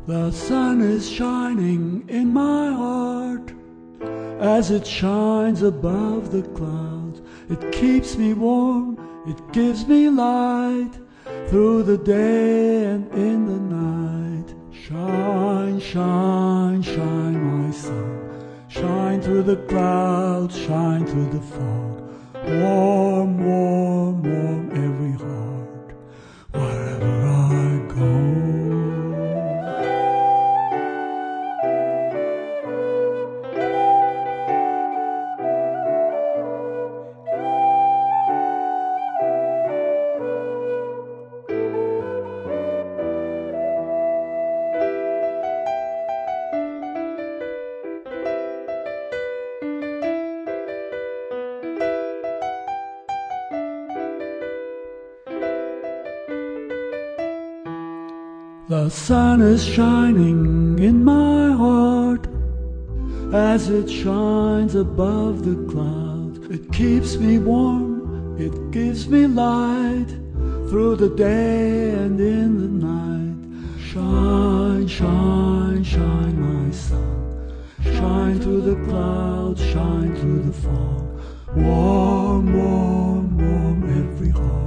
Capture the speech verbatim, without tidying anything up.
The sun is shining in my heart as it shines above the clouds. It keeps me warm, it gives me light through the day and in the night. Shine, shine, shine, my sun. Shine through the clouds, shine through the fog. Warm, warm, warm every heart wherever I go. The sun is shining in my heart as it shines above the clouds. It keeps me warm, it gives me light through the day and in the night. Shine, shine, shine, my sun. Shine through the clouds, shine through the fog. Warm, warm, warm every heart.